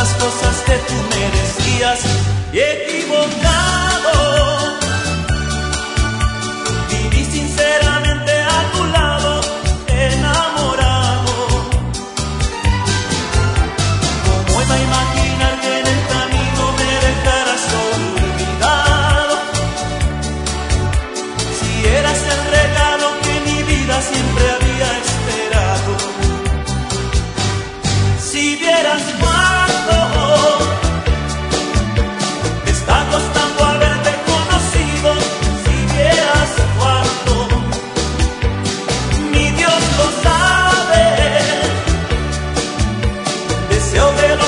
las cosas que tú merecías y equivocado. Viví sinceramente a tu lado, enamorado. ¿Cómo iba a imaginar que en el camino me dejaras olvidado? Si eras el regalo que mi vida siempre había esperado. Si vieras cuánto me está costando haberte conocido, si vieras cuánto, mi Dios lo sabe, deseo de lo